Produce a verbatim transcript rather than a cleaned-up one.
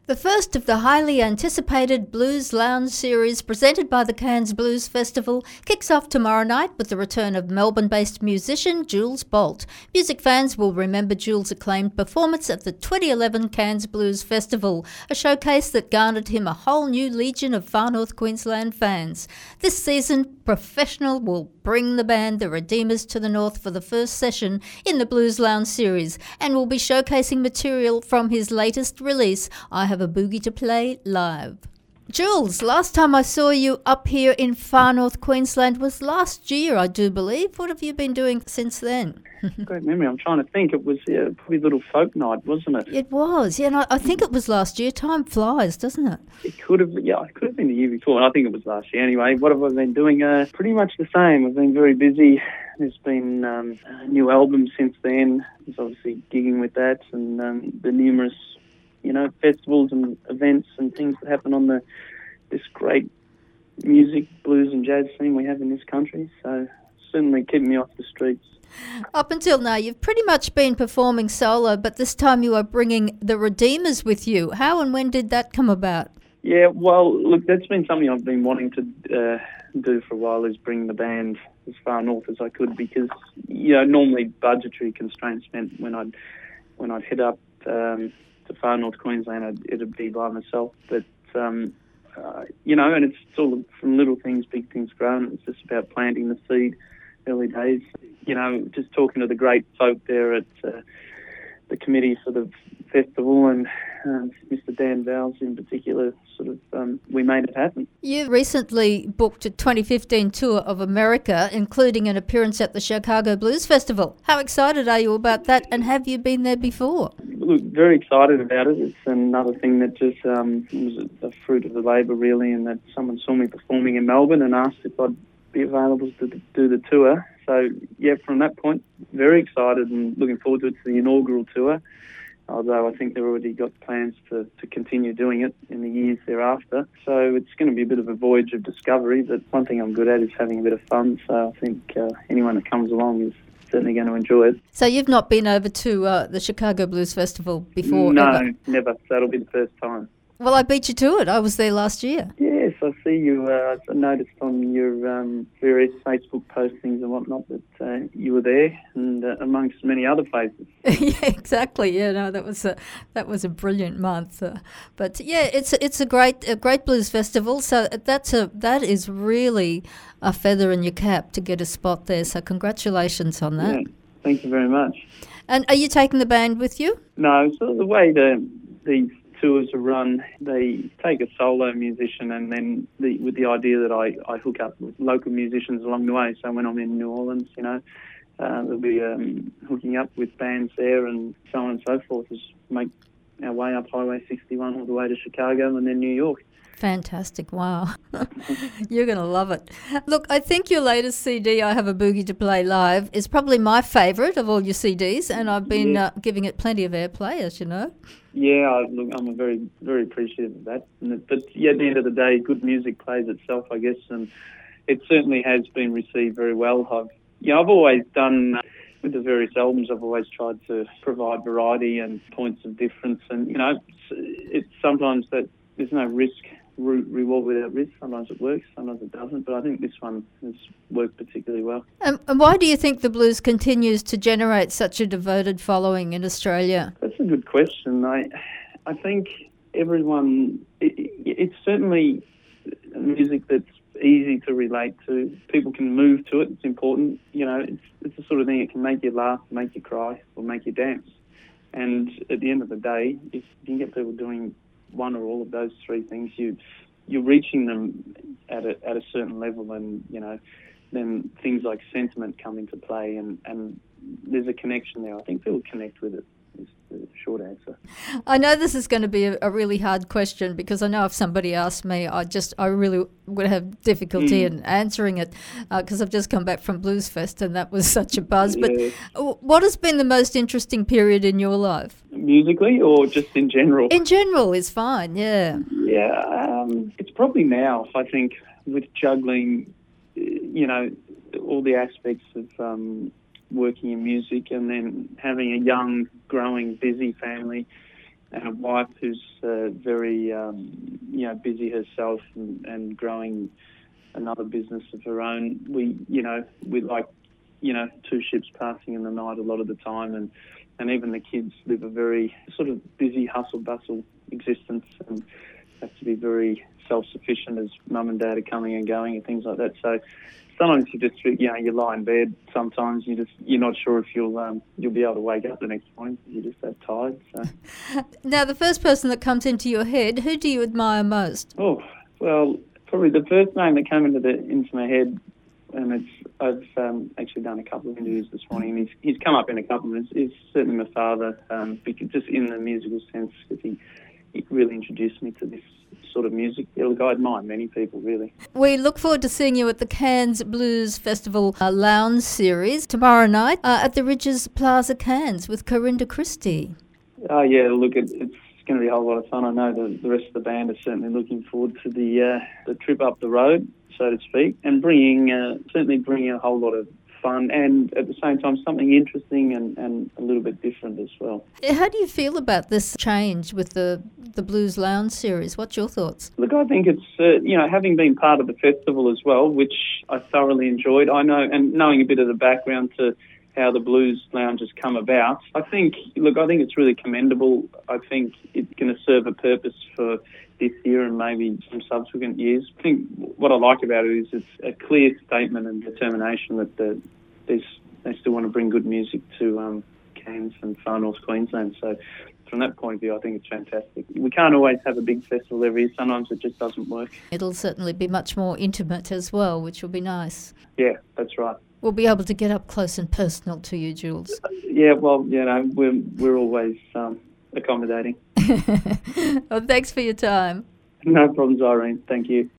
The first of the highly anticipated Blues Lounge series presented by the Cairns Blues Festival kicks off tomorrow night with the return of Melbourne-based musician Jules Bolt. Music fans will remember Jules' acclaimed performance at the twenty eleven Cairns Blues Festival, a showcase that garnered him a whole new legion of Far North Queensland fans. This season, Professional will bring the band The Redeemers to the North for the first session in the Blues Lounge series and will be showcasing material from his latest release, I Have a Boogie to Play Live. Jules, last time I saw you up here in Far North Queensland was last year, I do believe. What have you been doing since then? Great memory. I'm trying to think. It was yeah, probably a little folk night, wasn't it? It was, yeah. And I, I think it was last year. Time flies, doesn't it? It could have, yeah, it could have been the year before. I think it was last year anyway. What have I been doing? Uh, pretty much the same. I've been very busy. There's been um, a new album since then. There's obviously gigging with that, and um, the numerous, you know, festivals and events and things that happen on the this great music, blues and jazz scene we have in this country. So certainly keeping me off the streets. Up until now, you've pretty much been performing solo, but this time you are bringing the Redeemers with you. How and when did that come about? Yeah, well, look, that's been something I've been wanting to uh, do for a while, is bring the band as far north as I could, because, you know, normally budgetary constraints meant when I'd, when I'd head up um, to Far North Queensland, I'd, it'd be by myself. But, um, uh, you know, and it's all from little things, big things grown. It's just about planting the seed, early days. You know, just talking to the great folk there at uh, the committee for the festival, and uh, Mister Dan Vowles in particular, sort of, um, we made it happen. You recently booked a twenty fifteen tour of America, including an appearance at the Chicago Blues Festival. How excited are you about that, and have you been there before? Look, very excited about it. It's another thing that just um, was a fruit of the labour, really, and that someone saw me performing in Melbourne and asked if I'd be available to do the tour. So, yeah, from that point, very excited and looking forward to it. It's the inaugural tour, although I think they've already got plans to, to continue doing it in the years thereafter. So it's going to be a bit of a voyage of discovery, but one thing I'm good at is having a bit of fun. So I think uh, anyone that comes along is certainly going to enjoy it. So you've not been over to uh, the Chicago Blues Festival before? No, ever? never. That'll be the first time. Well, I beat you to it. I was there last year. Yes, I see you. Uh, I noticed on your um, various Facebook postings and whatnot that uh, you were there, and uh, amongst many other places. Yeah, exactly. Yeah, no, that was a that was a brilliant month. Uh, but yeah, it's it's a great a great blues festival. So that's a that is really a feather in your cap to get a spot there. So congratulations on that. Yeah, thank you very much. And are you taking the band with you? No, so the way the these tours are run, they take a solo musician, and then the, with the idea that I, I hook up with local musicians along the way. So when I'm in New Orleans, you know, uh, there'll be um, hooking up with bands there and so on and so forth, as make our way up Highway sixty-one all the way to Chicago and then New York. Fantastic. Wow. You're going to love it. Look, I think your latest C D, I Have a Boogie to Play Live, is probably my favourite of all your C Ds, and I've been yeah. uh, giving it plenty of airplay, as you know. Yeah, I, look, I'm a very, very appreciative of that. But yeah, at the end of the day, good music plays itself, I guess, and it certainly has been received very well. I've, you know, I've always done, uh, with the various albums, I've always tried to provide variety and points of difference, and, you know, it's, it's sometimes that there's no risk, re- reward without risk. Sometimes it works, sometimes it doesn't, but I think this one has worked particularly well. Um, and why do you think the blues continues to generate such a devoted following in Australia? That's a good question. I I think everyone, it, it's certainly music that's easy to relate to. People can move to it. It's important. You know, it's, it's the sort of thing that can make you laugh, make you cry, or make you dance. And at the end of the day, if you can get people doing one or all of those three things, you, you're reaching them at a, at a certain level, and, you know, then things like sentiment come into play, and, and there's a connection there. I think people connect with it, is the short answer. I know this is going to be a, a really hard question, because I know if somebody asked me, I just I really would have difficulty mm. in answering it, because uh, I've just come back from Blues Fest and that was such a buzz. Yeah. But what has been the most interesting period in your life? Musically, or just in general? In general is fine, yeah. Yeah, um, it's probably now, I think, with juggling, you know, all the aspects of um, working in music, and then having a young, growing, busy family, and a wife who's uh, very, um, you know, busy herself and, and growing another business of her own. We, you know, we like, you know, two ships passing in the night a lot of the time, and, and even the kids live a very sort of busy, hustle-bustle existence and have to be very self-sufficient as mum and dad are coming and going and things like that. So sometimes you just, you know, you lie in bed. Sometimes you just, you're not sure if you'll um, you'll be able to wake up the next morning. You're just that tired. So. Now, the first person that comes into your head, who do you admire most? Oh, well, probably the first name that came into the into my head, and it's I've um, actually done a couple of interviews this morning, and he's he's come up in a couple of them. Is certainly my father, um, because just in the musical sense, because he, he really introduced me to this sort of music. Yeah, look, I admire many people, really. We look forward to seeing you at the Cairns Blues Festival uh, Lounge Series tomorrow night uh, at the Ridges Plaza, Cairns, with Corinda Christie. Oh, yeah, look, it, it's going to be a whole lot of fun. I know the, the rest of the band are certainly looking forward to the uh, the trip up the road, so to speak, and bringing uh, certainly bringing a whole lot of fun and at the same time something interesting and, and a little bit different as well. How do you feel about this change with the the Blues Lounge Series? What's your thoughts? Look, I think it's, uh, you know, having been part of the festival as well, which I thoroughly enjoyed, I know, and knowing a bit of the background to how the Blues Lounge has come about, I think, look, I think it's really commendable. I think it's going to serve a purpose for this year and maybe some subsequent years. I think what I like about it is it's a clear statement and determination that the, they still want to bring good music to um, Cairns and far north Queensland. So from that point of view, I think it's fantastic. We can't always have a big festival every year. Sometimes it just doesn't work. It'll certainly be much more intimate as well, which will be nice. Yeah, that's right. We'll be able to get up close and personal to you, Jules. Yeah, well, you know, we're, we're always um, accommodating. Well, thanks for your time. No problems, Irene. Thank you.